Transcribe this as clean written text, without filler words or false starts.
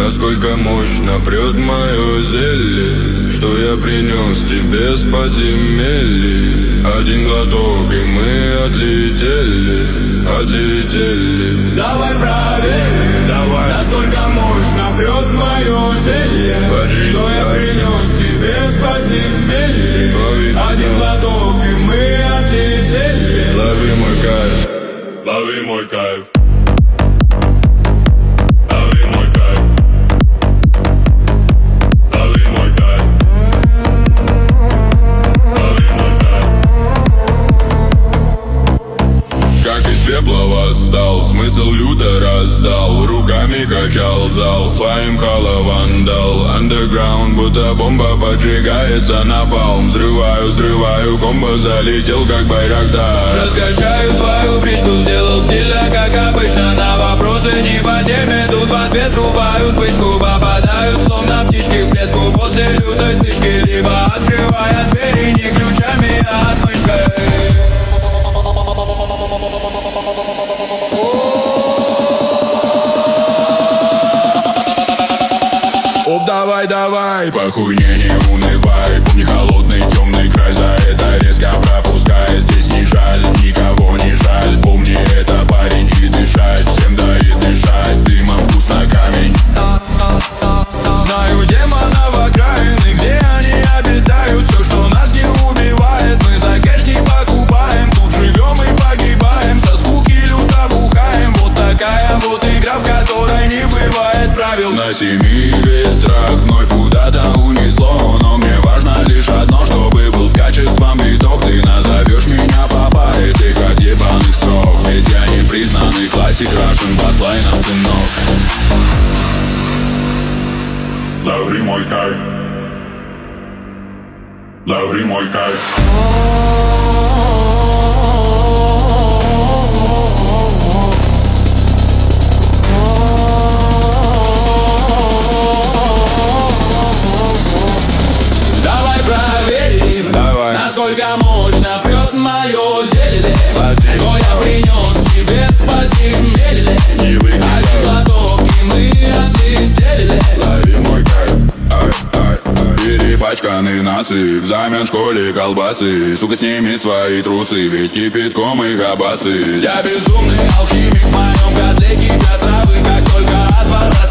насколько мощно прет мое зелье, что я принес тебе с подземелья. Один глоток, и мы отлетели. Давай проверим, насколько мощно прет мое зелье, что я принес тебе с подземелья. Один глоток, и мы отлетели. Лови мой кайф, лови мой кайф. Пепла восстал, смысл люто раздал, руками качал зал, своим халаван дал. Андеграунд, будто бомба поджигается напалм. Взрываю, комбо залетел как Байрактар. Раскачаю твою бричку, сделал стильно, как обычно. На вопросы не по теме, тут в ответ рубают бычку. Попадают словно птички в клетку после лютой стычки. Либо открывая двери не ключами, а отмычкой. Оп, давай, похуй, не унывай. Помни холодный темный край, за это резко пропускай. Здесь не жаль, никого не жаль. Помни, это парень и дышать, всем дает дышать. Дымом вкусно камень. Знаю демонов окраины, где они обитают. Все, что нас не убивает, мы за кэш не покупаем. Тут живем и погибаем, со скуки люто бухаем. Вот такая вот игра, в которой не бывает правил. На 7 ветрах вновь куда-то унесло, но мне важно лишь одно, чтобы был с качеством биток. Ты назовешь меня папой, ты как ебаный строк. Ведь я не признанный классик, Russian баслайна сынок. Лови мой кайф, лови мой кайф. Насколько мощно прет мое зелье, что я принес тебе с подземелья. Один глоток, и мы отлетели. Лови мой кайф, перепачканы носы, взамен школе колбасы. Сука, снимет свои трусы, ведь кипятком их обосы. Я безумный алхимик, в моем котле кипят травы, как только от двора